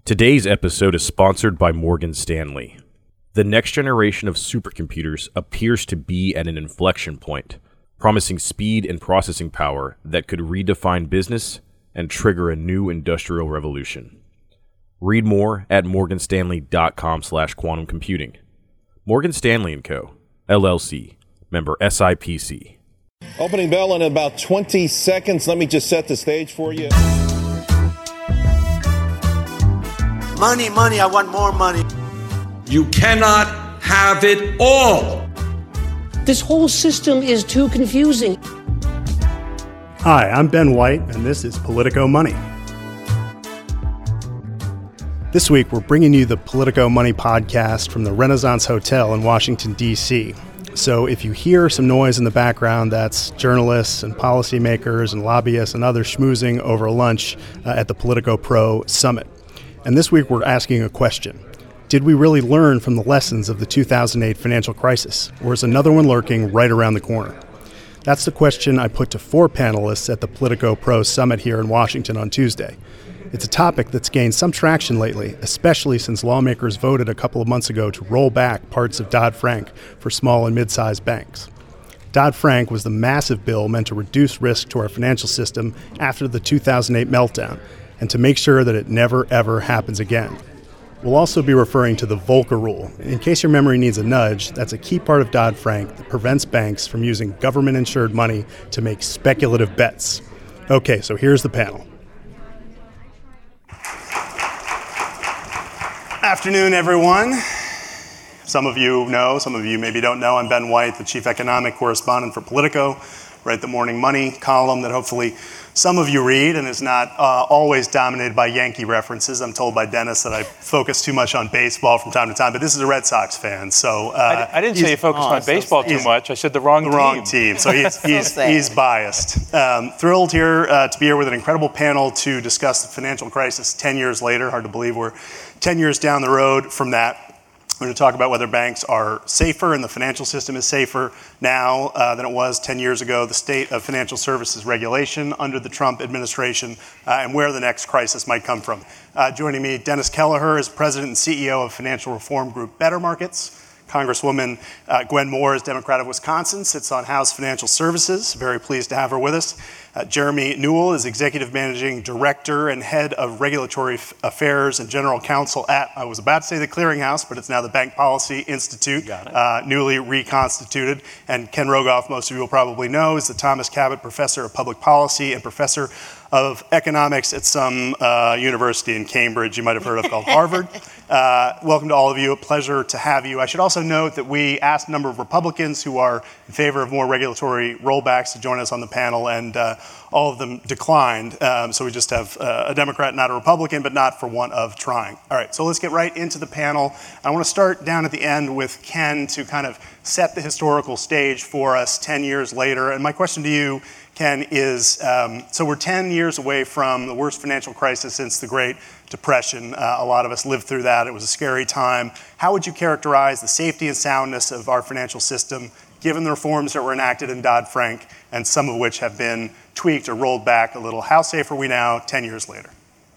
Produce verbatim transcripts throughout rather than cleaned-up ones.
Today's episode is sponsored by Morgan Stanley. The next generation of supercomputers appears to be at an inflection point, promising speed and processing power that could redefine business and trigger a new industrial revolution. Read more at morganstanley.com slash quantum computing. Morgan Stanley and Co., L L C, member S I P C. Opening bell in about twenty seconds. Let me just set the stage for you. Money, money, I want more money. You cannot have it all. This whole system is too confusing. Hi, I'm Ben White, and this is Politico Money. This week, we're bringing you the Politico Money podcast from the Renaissance Hotel in Washington, D C So if you hear some noise in the background, that's journalists and policymakers and lobbyists and others schmoozing over lunch uh, at the Politico Pro Summit. And this week, we're asking a question. Did we really learn from the lessons of the two thousand eight financial crisis, or is another one lurking right around the corner? That's the question I put to four panelists at the Politico Pro Summit here in Washington on Tuesday. It's a topic that's gained some traction lately, especially since lawmakers voted a couple of months ago to roll back parts of Dodd-Frank for small and mid-sized banks. Dodd-Frank was the massive bill meant to reduce risk to our financial system after the two thousand eight meltdown, and to make sure that it never, ever happens again. We'll also be referring to the Volcker Rule. In case your memory needs a nudge, that's a key part of Dodd-Frank that prevents banks from using government-insured money to make speculative bets. Okay, so here's the panel. Afternoon, everyone. Some of you know, some of you maybe don't know, I'm Ben White, the chief economic correspondent for Politico. Write the Morning Money column that hopefully some of you read and is not uh, always dominated by Yankee references. I'm told by Dennis that I focus too much on baseball from time to time, but this is a Red Sox fan, so... Uh, I, I didn't say you focused oh, on baseball so too much. I said the wrong the team. The wrong team, so he's, he's, he's biased. Um, thrilled here uh, to be here with an incredible panel to discuss the financial crisis ten years later. Hard to believe we're ten years down the road from that. We're going to talk about whether banks are safer and the financial system is safer now uh, than it was ten years ago, the state of financial services regulation under the Trump administration, uh, and where the next crisis might come from. Uh, joining me, Dennis Kelleher is president and C E O of financial reform group Better Markets. Congresswoman uh, Gwen Moore is Democrat of Wisconsin, sits on House Financial Services. Very pleased to have her with us. Uh, Jeremy Newell is Executive Managing Director and Head of Regulatory F- Affairs and General Counsel at, I was about to say the Clearinghouse, but it's now the Bank Policy Institute, uh, newly reconstituted. And Ken Rogoff, most of you will probably know, is the Thomas Cabot Professor of Public Policy and Professor of Economics at some uh, university in Cambridge you might have heard of called Harvard. Uh, welcome to all of you. A pleasure to have you. I should also note that we asked a number of Republicans who are in favor of more regulatory rollbacks to join us on the panel, and uh, all of them declined. Um, so we just have uh, a Democrat, not a Republican, but not for want of trying. All right, so let's get right into the panel. I want to start down at the end with Ken to kind of set the historical stage for us ten years later. And my question to you, Ken, is, um, so we're ten years away from the worst financial crisis since the Great Depression. Uh, a lot of us lived through that. It was a scary time. How would you characterize the safety and soundness of our financial system, given the reforms that were enacted in Dodd-Frank, and some of which have been tweaked or rolled back a little? How safe are we now ten years later?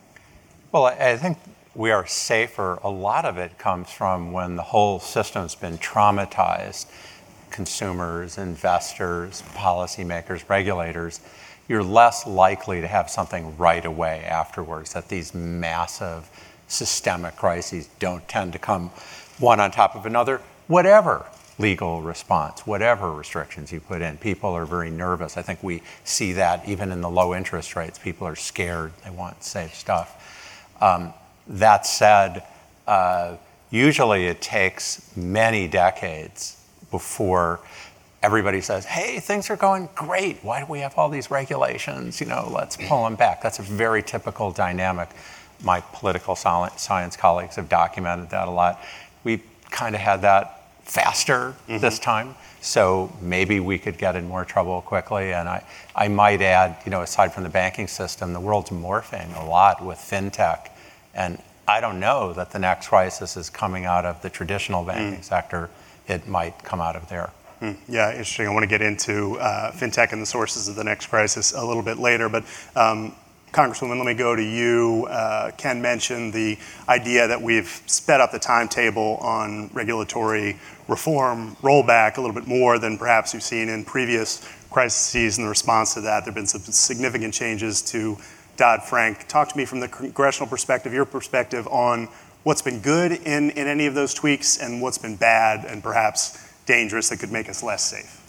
Well, I think we are safer. A lot of it comes from when the whole system's been traumatized. Consumers, investors, policymakers, regulators, you're less likely to have something right away afterwards, that these massive systemic crises don't tend to come one on top of another, whatever legal response, whatever restrictions you put in. People are very nervous. I think we see that even in the low interest rates. People are scared. They want safe stuff. Um, that said, uh, usually it takes many decades before everybody says, hey, things are going great. Why do we have all these regulations? You know, let's pull them back. That's a very typical dynamic. My political science colleagues have documented that a lot. We kind of had that faster mm-hmm. this time, so maybe we could get in more trouble quickly. And I, I might add, you know, aside from the banking system, the world's morphing a lot with fintech. And I don't know that the next crisis is coming out of the traditional banking mm. sector. It might come out of there. Mm, yeah, interesting. I want to get into uh, fintech and the sources of the next crisis a little bit later, but um, Congresswoman, let me go to you. Uh, Ken mentioned the idea that we've sped up the timetable on regulatory reform, rollback a little bit more than perhaps we've seen in previous crises. In the response to that, there have been some significant changes to Dodd-Frank. Talk to me from the congressional perspective, your perspective on what's been good in, in any of those tweaks and what's been bad and perhaps dangerous that could make us less safe.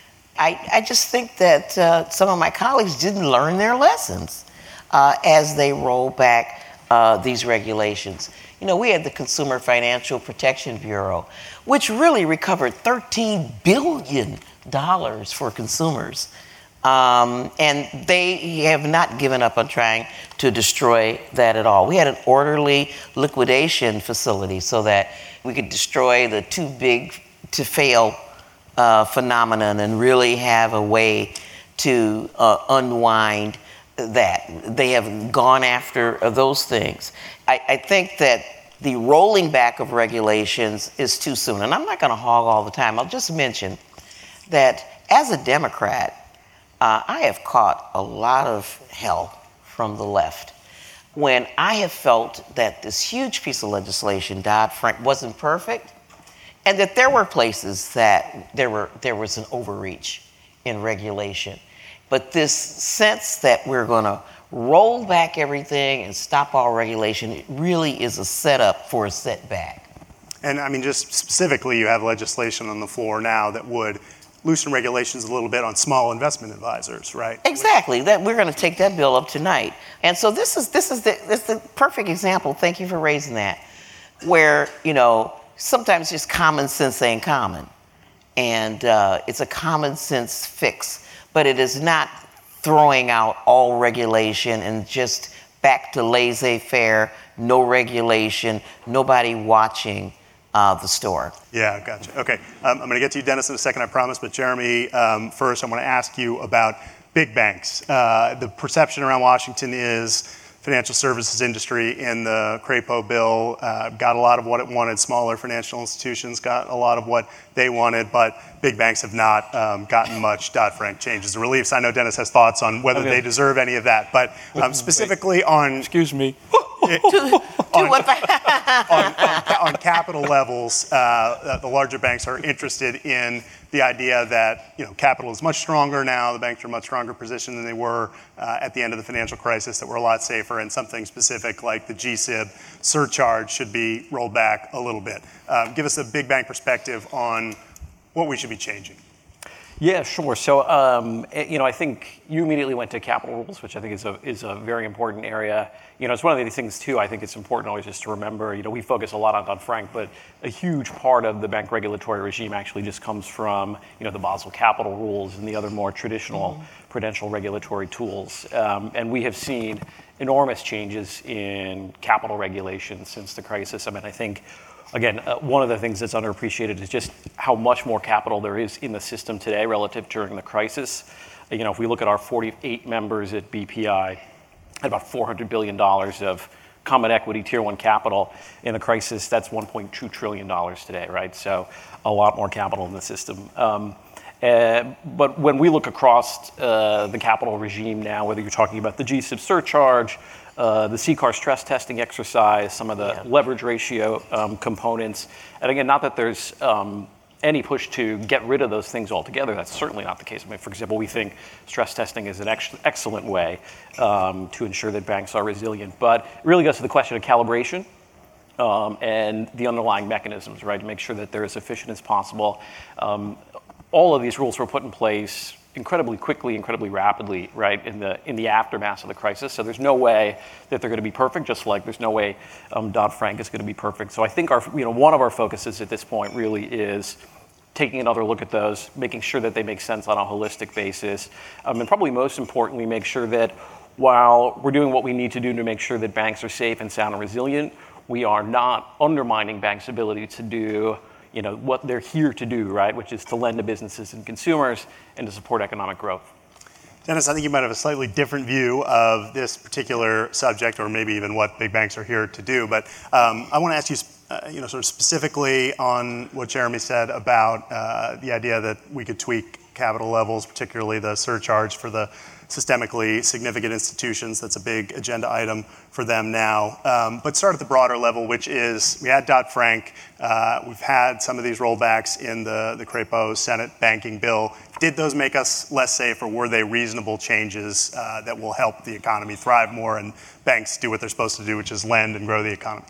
I, I just think that uh, some of my colleagues didn't learn their lessons uh, as they roll back uh, these regulations. You know, we had the Consumer Financial Protection Bureau, which really recovered thirteen billion dollars for consumers. Um, and they have not given up on trying to destroy that at all. We had an orderly liquidation facility so that we could destroy the too big to fail uh, phenomenon and really have a way to uh, unwind that. They have gone after uh, those things. I, I think that the rolling back of regulations is too soon. And I'm not going to hog all the time. I'll just mention that as a Democrat, Uh, I have caught a lot of hell from the left when I have felt that this huge piece of legislation, Dodd-Frank, wasn't perfect, and that there were places that there were there was an overreach in regulation. But this sense that we're going to roll back everything and stop all regulation, it really is a setup for a setback. And I mean, just specifically, you have legislation on the floor now that would loosen regulations a little bit on small investment advisors, right? Exactly. That we're going to take that bill up tonight, and so this is this is the this is the perfect example. Thank you for raising that. Where you know sometimes just common sense ain't common, and uh, it's a common sense fix, but it is not throwing out all regulation and just back to laissez-faire, no regulation, nobody watching. Uh, the store. Yeah, gotcha. Okay, um, I'm going to get to you, Dennis, in a second, I promise. But Jeremy, um, first, I want to ask you about big banks. Uh, the perception around Washington is financial services industry in the Crapo bill uh, got a lot of what it wanted. Smaller financial institutions got a lot of what they wanted, but big banks have not um, gotten much Dodd-Frank changes or reliefs. I know Dennis has thoughts on whether okay. they deserve any of that, but um, specifically on... Excuse me. It, on, on, on, on capital levels, uh, the larger banks are interested in the idea that you know capital is much stronger now. The banks are in a much stronger position than they were uh, at the end of the financial crisis. That we're a lot safer, and something specific like the G S I B surcharge should be rolled back a little bit. Um, give us a big bank perspective on what we should be changing. Yeah, sure. So, um, you know, I think you immediately went to capital rules, which I think is a is a very important area. You know, it's one of these things too. I think it's important always just to remember. You know, we focus a lot on Dodd-Frank, but a huge part of the bank regulatory regime actually just comes from you know the Basel capital rules and the other more traditional mm-hmm. prudential regulatory tools. Um, and we have seen enormous changes in capital regulation since the crisis. I mean, I think. Again, uh, one of the things that's underappreciated is just how much more capital there is in the system today relative during the crisis. Uh, you know, if we look at our forty-eight members at B P I, at about four hundred billion dollars of common equity tier one capital in the crisis, that's one point two trillion dollars today, right? So a lot more capital in the system. Um, uh, but when we look across uh, the capital regime now, whether you're talking about the G S I B surcharge, Uh, the C C A R stress testing exercise, some of the yeah. leverage ratio um, components. And again, not that there's um, any push to get rid of those things altogether. That's certainly not the case. I mean, for example, we think stress testing is an ex- excellent way um, to ensure that banks are resilient. But it really goes to the question of calibration um, and the underlying mechanisms, right, to make sure that they're as efficient as possible. Um, all of these rules were put in place incredibly quickly, incredibly rapidly, right, in the in the aftermath of the crisis. So there's no way that they're going to be perfect, just like there's no way um, Dodd-Frank is going to be perfect. So I think our, you know, one of our focuses at this point really is taking another look at those, making sure that they make sense on a holistic basis, um, and probably most importantly, make sure that while we're doing what we need to do to make sure that banks are safe and sound and resilient, we are not undermining banks' ability to do you know, what they're here to do, right, which is to lend to businesses and consumers and to support economic growth. Dennis, I think you might have a slightly different view of this particular subject, or maybe even what big banks are here to do. But um, I want to ask you, uh, you know, sort of specifically on what Jeremy said about uh, the idea that we could tweak capital levels, particularly the surcharge for the systemically significant institutions. That's a big agenda item for them now. Um, but start at the broader level, which is we had Dodd-Frank. Uh, we've had some of these rollbacks in the, the Crapo Senate banking bill. Did those make us less safe, or were they reasonable changes uh, that will help the economy thrive more and banks do what they're supposed to do, which is lend and grow the economy?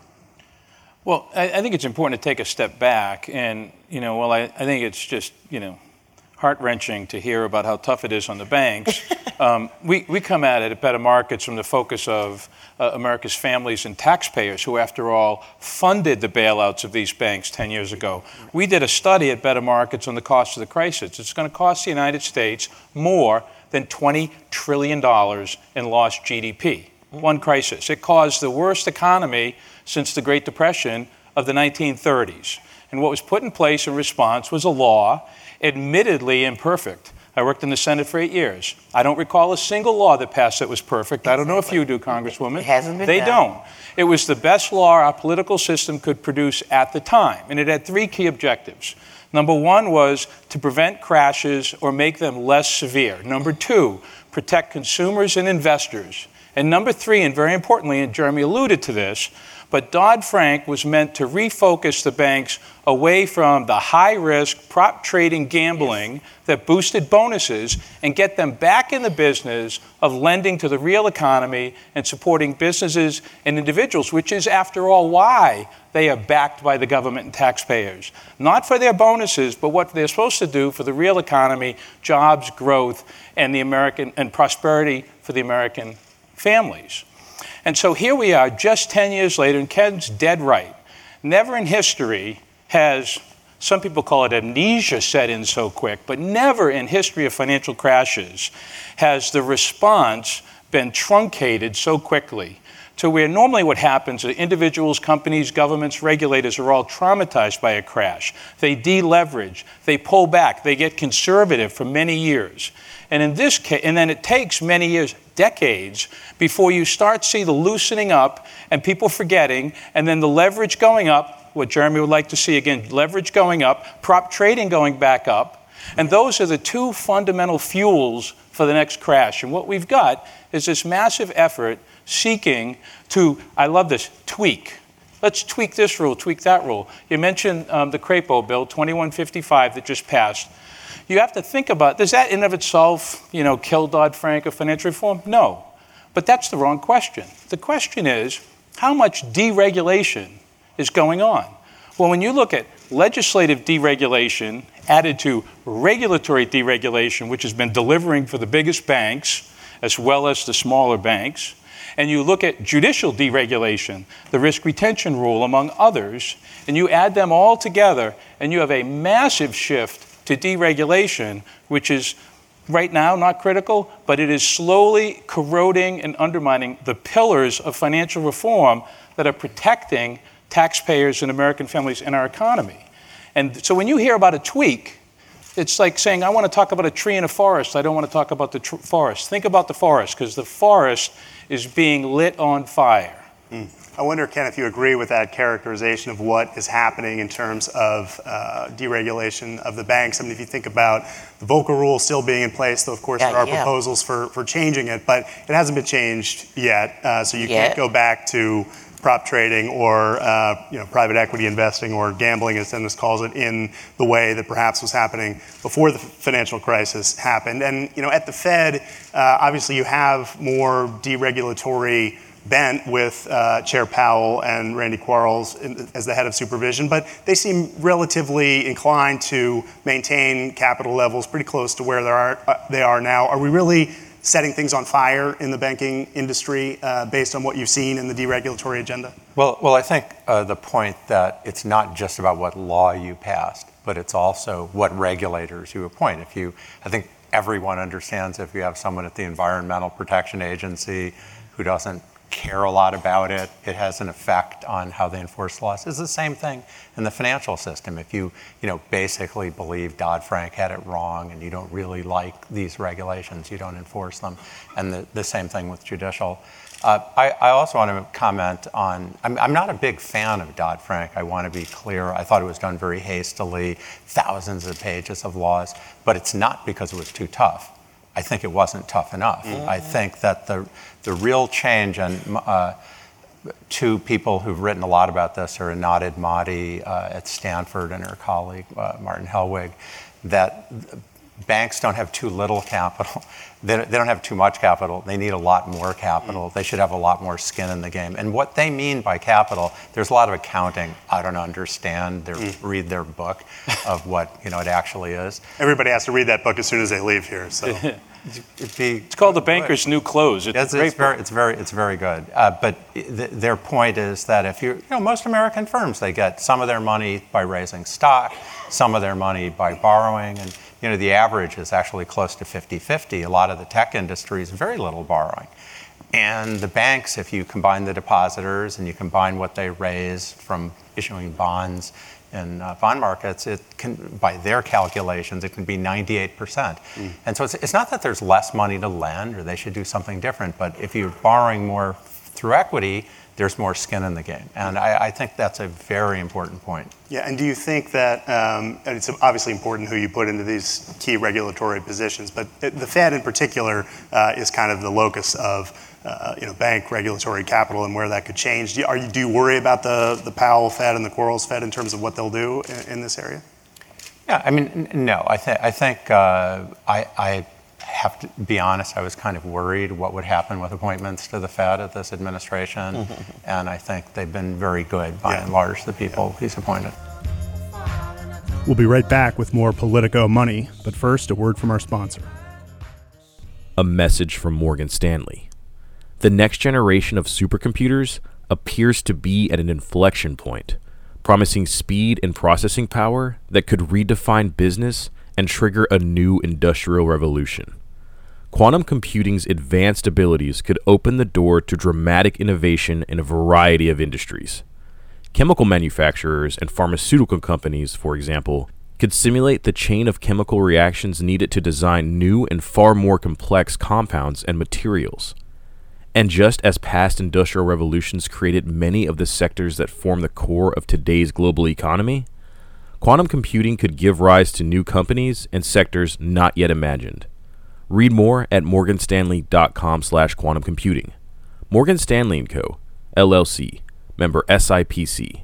Well, I, I think it's important to take a step back. And, you know, well, I, I think it's just, you know, heart-wrenching to hear about how tough it is on the banks. um, we, we come at it at Better Markets from the focus of uh, America's families and taxpayers who, after all, funded the bailouts of these banks ten years ago. We did a study at Better Markets on the cost of the crisis. It's going to cost the United States more than twenty trillion dollars in lost G D P. One crisis. It caused the worst economy since the Great Depression of the nineteen thirties. And what was put in place in response was a law, admittedly imperfect. I worked in the Senate for eight years. I don't recall a single law that passed that was perfect. I don't know if you do, Congresswoman. It hasn't been They done. don't. It was the best law our political system could produce at the time. And it had three key objectives. Number one was to prevent crashes or make them less severe. Number two, protect consumers and investors. And number three, and very importantly, and Jeremy alluded to this, but Dodd-Frank was meant to refocus the banks away from the high-risk prop trading gambling that boosted bonuses and get them back in the business of lending to the real economy and supporting businesses and individuals, which is, after all, why they are backed by the government and taxpayers. Not for their bonuses, but what they're supposed to do for the real economy, jobs, growth, and the American and prosperity for the American families. And so here we are just ten years later, and Ken's dead right. Never in history has, some people call it amnesia, set in so quick, but never in history of financial crashes has the response been truncated so quickly to where normally what happens is individuals, companies, governments, regulators are all traumatized by a crash. They deleverage, they pull back, they get conservative for many years. And in this case, and then it takes many years, decades, before you start see the loosening up and people forgetting, and then the leverage going up, what Jeremy would like to see again, leverage going up, prop trading going back up. And those are the two fundamental fuels for the next crash. And what we've got is this massive effort seeking to, I love this, tweak. Let's tweak this rule, tweak that rule. You mentioned um, the Crapo bill, twenty-one fifty-five, that just passed. You have to think about, does that in and of itself, you know, kill Dodd-Frank or financial reform? No. But that's the wrong question. The question is, how much deregulation is going on? Well, when you look at legislative deregulation added to regulatory deregulation, which has been delivering for the biggest banks as well as the smaller banks, and you look at judicial deregulation, the risk retention rule, among others, and you add them all together, and you have a massive shift to deregulation, which is right now not critical, but it is slowly corroding and undermining the pillars of financial reform that are protecting taxpayers and American families and our economy. And so when you hear about a tweak, it's like saying, I want to talk about a tree in a forest. I don't want to talk about the tr- forest. Think about the forest, because the forest is being lit on fire. Mm. I wonder, Ken, if you agree with that characterization of what is happening in terms of uh, deregulation of the banks. I mean, if you think about the Volcker rule still being in place, though, of course, Yeah, there are yeah. proposals for, for changing it, but it hasn't been changed yet. Uh, so you Yet. can't go back to prop trading or uh, you know, private equity investing or gambling, as Dennis calls it, in the way that perhaps was happening before the financial crisis happened. And you know, at the Fed, uh, obviously you have more deregulatory bent with uh, Chair Powell and Randy Quarles in, as the head of supervision, but they seem relatively inclined to maintain capital levels pretty close to where they are, uh, they are now. Are we really setting things on fire in the banking industry uh, based on what you've seen in the deregulatory agenda? Well, well, I think uh, the point that it's not just about what law you passed, but it's also what regulators you appoint. If you, I think everyone understands if you have someone at the Environmental Protection Agency who doesn't care a lot about it, it has an effect on how they enforce laws. It's the same thing in the financial system. If you, you know, basically believe Dodd-Frank had it wrong and you don't really like these regulations, you don't enforce them. And the, the same thing with judicial Uh, I, I also want to comment on, I'm, I'm not a big fan of Dodd-Frank, I want to be clear. I thought it was done very hastily, thousands of pages of laws, but it's not because it was too tough. I think it wasn't tough enough. Mm-hmm. I think that the, the real change, and uh, two people who've written a lot about this are Anadid Madi uh, at Stanford and her colleague, uh, Martin Hellwig, that banks don't have too little capital. They they don't have too much capital. They need a lot more capital. They should have a lot more skin in the game. And what they mean by capital, there's a lot of accounting I don't understand. They mm. read their book of what you know it actually is. Everybody has to read that book as soon as they leave here. So it'd be, it's called The Banker's New Clothes. It's, it's, a great it's very, it's very, it's very good. Uh, but th- their point is that if you, you know, most American firms, they get some of their money by raising stock, some of their money by borrowing, and you know, the average is actually close to fifty-fifty. A lot of the tech industry is very little borrowing. And the banks, if you combine the depositors and you combine what they raise from issuing bonds in uh, bond markets, it can, by their calculations, it can be ninety-eight percent. Mm. And so it's, it's not that there's less money to lend or they should do something different, but if you're borrowing more through equity, there's more skin in the game. And I, I think that's a very important point. Yeah, and do you think that, um, and it's obviously important who you put into these key regulatory positions, but the Fed in particular uh, is kind of the locus of uh, you know, bank regulatory capital and where that could change. Do you, are you, do you worry about the, the Powell Fed and the Quarles Fed in terms of what they'll do in, in this area? Yeah, I mean, n- no, I, th- I think uh, I, I have to be honest, I was kind of worried what would happen with appointments to the Fed at this administration, mm-hmm. and I think they've been very good, by yeah. and large, the people yeah. he's appointed. We'll be right back with more Politico Money, but first, a word from our sponsor. A message from Morgan Stanley. The next generation of supercomputers appears to be at an inflection point, promising speed and processing power that could redefine business and trigger a new industrial revolution. Quantum computing's advanced abilities could open the door to dramatic innovation in a variety of industries. Chemical manufacturers and pharmaceutical companies, for example, could simulate the chain of chemical reactions needed to design new and far more complex compounds and materials. And just as past industrial revolutions created many of the sectors that form the core of today's global economy, quantum computing could give rise to new companies and sectors not yet imagined. Read more at morganstanley.com slash quantum computing. Morgan Stanley and Co., L L C, member S I P C.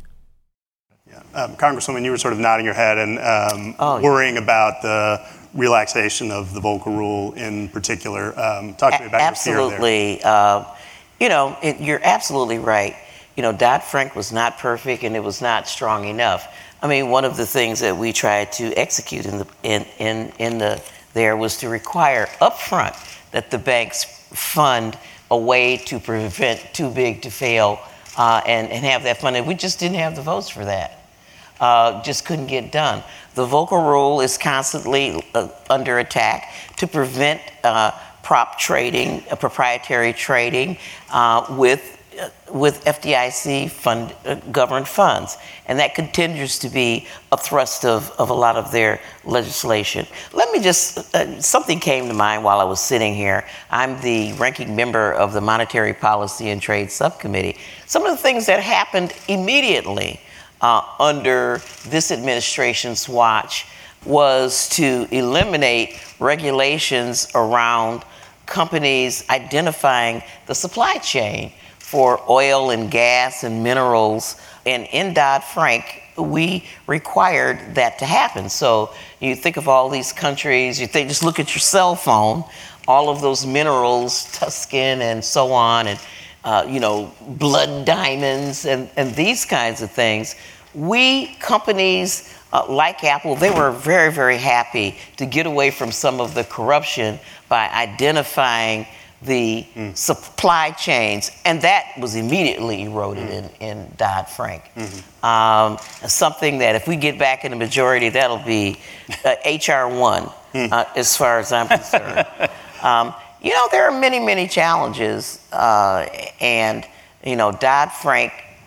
Yeah. Um, Congresswoman, you were sort of nodding your head and um, oh, worrying yeah. about the relaxation of the Volcker Rule in particular. Um, talk to me about absolutely. your fear there. Uh, you know, it, you're absolutely right. You know, Dodd-Frank was not perfect and it was not strong enough. I mean, one of the things that we tried to execute in the in in, in the there was to require upfront that the banks fund a way to prevent too big to fail uh, and, and have that funded. We just didn't have the votes for that. Uh, just couldn't get done. The Volcker Rule is constantly uh, under attack to prevent uh, prop trading, uh, proprietary trading uh, with uh, with F D I C fund uh, governed funds, and that continues to be a thrust of, of a lot of their legislation. Let me just uh, something came to mind while I was sitting here. I'm the ranking member of the Monetary Policy and Trade Subcommittee. Some of the things that happened immediately Uh, under this administration's watch was to eliminate regulations around companies identifying the supply chain for oil and gas and minerals. And in Dodd-Frank, we required that to happen. So you think of all these countries, you think, just look at your cell phone, all of those minerals, Tuscan and so on, and Uh, you know, blood diamonds and, and these kinds of things. We, companies uh, like Apple, they were very, very happy to get away from some of the corruption by identifying the mm. supply chains, and that was immediately eroded mm. in, in Dodd-Frank. Mm-hmm. Um, something that if we get back in the majority, that'll be uh, H R one, mm. uh, as far as I'm concerned. um, You know, there are many, many challenges, uh, and, you know, Dodd-Frank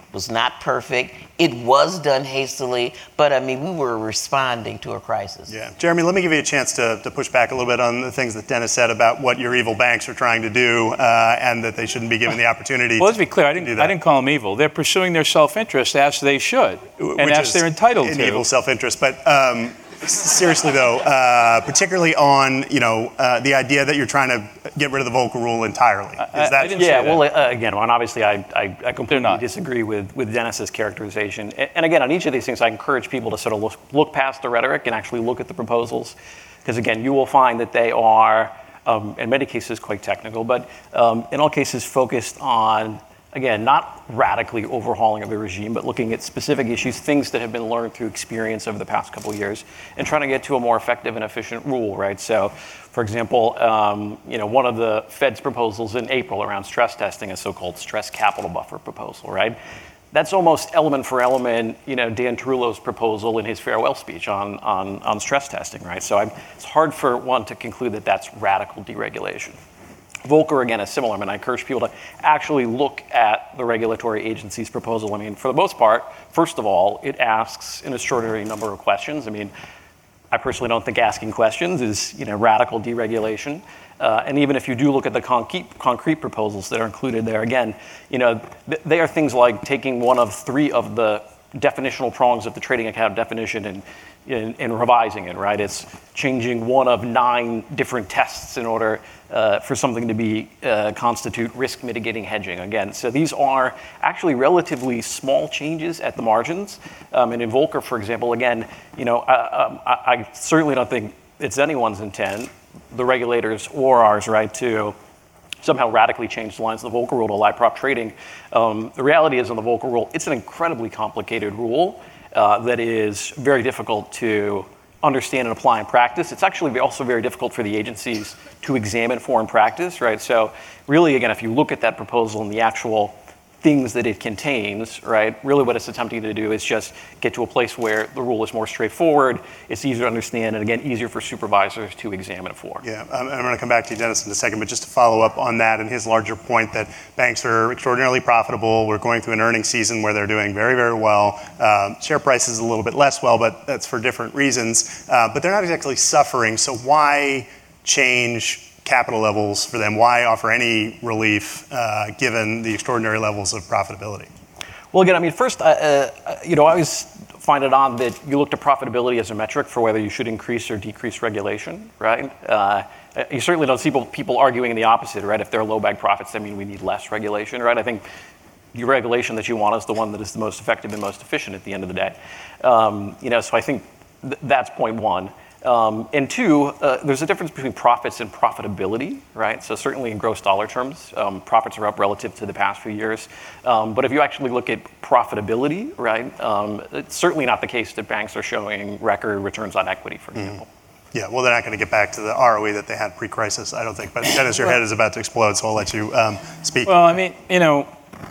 was not perfect. It was done hastily, but I mean, we were responding to a crisis. Yeah. Jeremy, let me give you a chance to, to push back a little bit on the things that Dennis said about what your evil banks are trying to do uh, and that they shouldn't be given the opportunity. Well, let's be clear. I didn't, I didn't call them evil. They're pursuing their self-interest as they should, and Which as they're entitled an to. Evil self-interest. But um, seriously, though, uh, particularly on you know uh, the idea that you're trying to get rid of the Volcker Rule entirely. Is I, that I didn't yeah, well, uh, again, well, obviously, I, I, I completely disagree with, with Dennis's characterization. And, and again, on each of these things, I encourage people to sort of look, look past the rhetoric and actually look at the proposals. Because again, you will find that they are, um, in many cases, quite technical, but um, in all cases focused on, again, not radically overhauling of the regime, but looking at specific issues, things that have been learned through experience over the past couple of years, and trying to get to a more effective and efficient rule, right? So, for example, um, you know, one of the Fed's proposals in April around stress testing, a so-called stress capital buffer proposal, right? That's almost element for element, you know, Dan Tarullo's proposal in his farewell speech on, on, on stress testing, right? So I'm, it's hard for one to conclude that that's radical deregulation. Volcker, again, is similar. I mean, I encourage people to actually look at the regulatory agency's proposal. I mean, for the most part, first of all, it asks an extraordinary number of questions. I mean, I personally don't think asking questions is, you know, radical deregulation. Uh, and even if you do look at the concrete, concrete proposals that are included there, again, you know, th- they are things like taking one of three of the definitional prongs of the trading account definition and In, in revising it, right? It's changing one of nine different tests in order uh, for something to be uh, constitute risk mitigating hedging. Again, so these are actually relatively small changes at the margins. Um, and in Volcker, for example, again, you know, I, I, I certainly don't think it's anyone's intent, the regulators or ours, right, to somehow radically change the lines of the Volcker Rule to allow prop trading. Um, the reality is, in the Volcker Rule, it's an incredibly complicated rule. Uh, that is very difficult to understand and apply in practice. It's actually also very difficult for the agencies to examine foreign practice, right? So really, again, if you look at that proposal and the actual things that it contains, right, really what it's attempting to do is just get to a place where the rule is more straightforward, it's easier to understand, and again, easier for supervisors to examine it for. Yeah, I'm, I'm going to come back to you, Dennis, in a second, but just to follow up on that and his larger point that banks are extraordinarily profitable. We're going through an earnings season where they're doing very, very well. Um, share prices a little bit less well, but that's for different reasons. Uh, but they're not exactly suffering, so why change capital levels for them? Why offer any relief uh, given the extraordinary levels of profitability? Well, again, I mean, first, uh, uh, you know, I always find it odd that you look to profitability as a metric for whether you should increase or decrease regulation, right? Uh, you certainly don't see people, people arguing the opposite, right? If there are low bag profits, that means we need less regulation, right? I think the regulation that you want is the one that is the most effective and most efficient at the end of the day. Um, you know, so I think th- that's point one. Um, and two, uh, there's a difference between profits and profitability, right? So certainly in gross dollar terms, um, profits are up relative to the past few years. Um, but if you actually look at profitability, right, um, it's certainly not the case that banks are showing record returns on equity, for example. Mm-hmm. Yeah, well, they're not going to get back to the R O E that they had pre-crisis, I don't think. But Dennis, your head is about to explode, so I'll let you um, speak. Well, I mean, you know,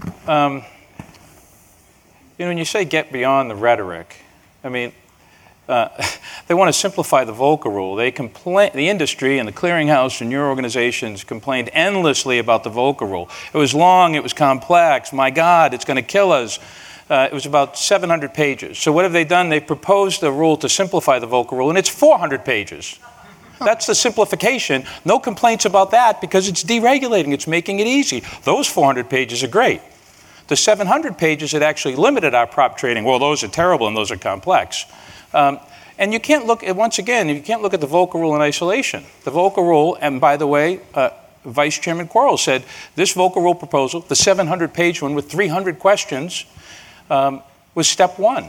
um, you know, when you say get beyond the rhetoric, I mean, Uh, they want to simplify the Volcker Rule. They complain, the industry and the clearinghouse and your organizations complained endlessly about the Volcker Rule. It was long, it was complex. My God, it's going to kill us. Uh, it was about seven hundred pages. So what have they done? They've proposed a rule to simplify the Volcker Rule, and it's four hundred pages. That's the simplification. No complaints about that because it's deregulating. It's making it easy. Those four hundred pages are great. The seven hundred pages that actually limited our prop trading, well, those are terrible and those are complex. Um, and you can't look at, once again, you can't look at the Volcker Rule in isolation. The Volcker Rule, and by the way, uh, Vice Chairman Quarles said this Volcker Rule proposal, the seven hundred page one with three hundred questions, um, was step one.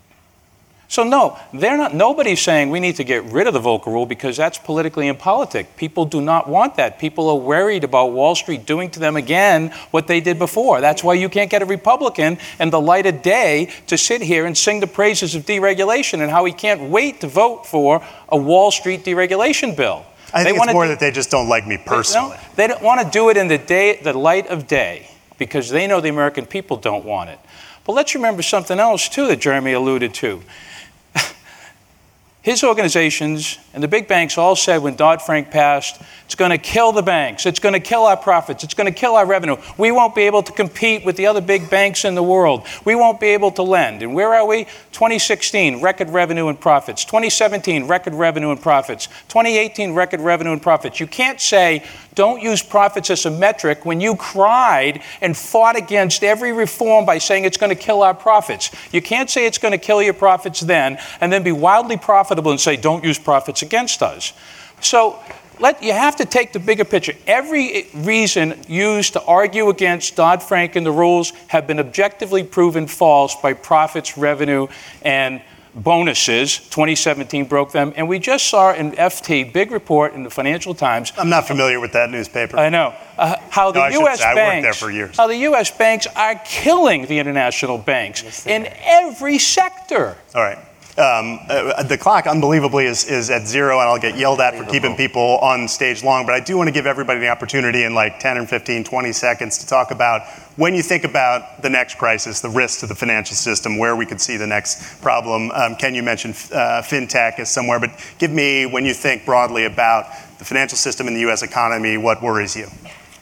So no, they're not. Nobody's saying we need to get rid of the Volcker Rule because that's politically impolitic. People do not want that. People are worried about Wall Street doing to them again what they did before. That's why you can't get a Republican in the light of day to sit here and sing the praises of deregulation and how he can't wait to vote for a Wall Street deregulation bill. I they think it's more do, that they just don't like me personally. They, no, they don't want to do it in the day, the light of day, because they know the American people don't want it. But let's remember something else too that Jeremy alluded to. his organizations and the big banks all said when Dodd-Frank passed, it's going to kill the banks, it's going to kill our profits, it's going to kill our revenue. We won't be able to compete with the other big banks in the world. We won't be able to lend. And where are we? twenty sixteen, record revenue and profits. twenty seventeen, record revenue and profits. twenty eighteen, record revenue and profits. You can't say, don't use profits as a metric when you cried and fought against every reform by saying it's going to kill our profits. You can't say it's going to kill your profits then and then be wildly profitable and say, don't use profits against us. So let, you have to take the bigger picture. Every reason used to argue against Dodd-Frank and the rules have been objectively proven false by profits, revenue, and bonuses. twenty seventeen broke them. And we just saw an F T, big report in the Financial Times. I'm not familiar with that newspaper. I know. Uh, how the no, U S say, I banks, worked there for years. How the U S banks are killing the international banks yes, in every sector. All right. Um, uh, the clock, unbelievably, is, is at zero, and I'll get yelled at for keeping people on stage long. But I do want to give everybody the opportunity in like ten or fifteen, twenty seconds to talk about when you think about the next crisis, the risks to the financial system, where we could see the next problem. Um, Ken, you mentioned uh, fintech is somewhere, but give me, when you think broadly about the financial system and the U S economy, what worries you?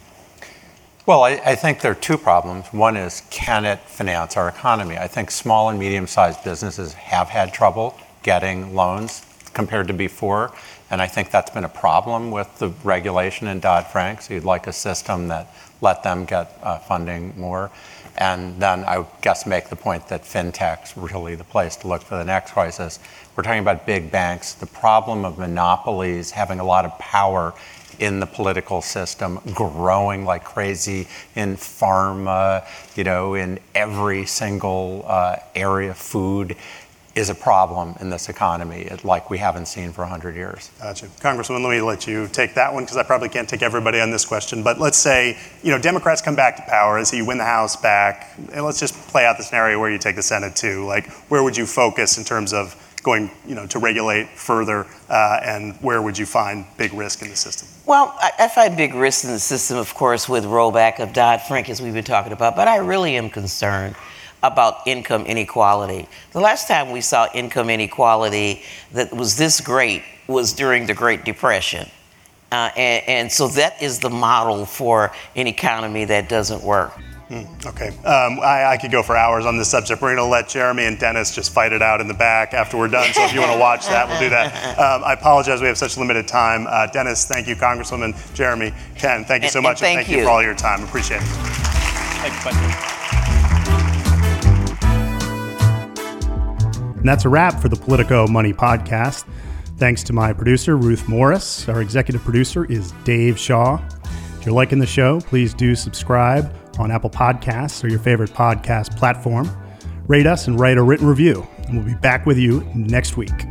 Well, I, I think there are two problems. One is, can it finance our economy? I think small and medium-sized businesses have had trouble getting loans compared to before, and I think that's been a problem with the regulation in Dodd-Frank. So you'd like a system that let them get uh, funding more. And then I would guess make the point that fintech's really the place to look for the next crisis. We're talking about big banks. The problem of monopolies having a lot of power in the political system, growing like crazy in pharma, you know, in every single uh, area, food, is a problem in this economy, like we haven't seen for one hundred years. Gotcha. Congresswoman, let me let you take that one, because I probably can't take everybody on this question. But let's say, you know, Democrats come back to power, as you win the House back, and let's just play out the scenario where you take the Senate too. Like, where would you focus in terms of going, you know, to regulate further, uh, and where would you find big risk in the system? Well, I, I find big risk in the system, of course, with rollback of Dodd-Frank, as we've been talking about, but I really am concerned about income inequality. The last time we saw income inequality that was this great was during the Great Depression. Uh, and, and so that is the model for an economy that doesn't work. Mm, okay, um, I, I could go for hours on this subject. We're going to let Jeremy and Dennis just fight it out in the back after we're done. So if you want to watch that, we'll do that. Um, I apologize, we have such limited time. Uh, Dennis, thank you. Congresswoman, Jeremy, Ken, thank you so and, much. And thank, and thank you. you for all your time. Appreciate it. Thanks, buddy. And that's a wrap for the Politico Money Podcast. Thanks to my producer, Ruth Morris. Our executive producer is Dave Shaw. If you're liking the show, please do subscribe on Apple Podcasts or your favorite podcast platform. Rate us and write a written review. And we'll be back with you next week.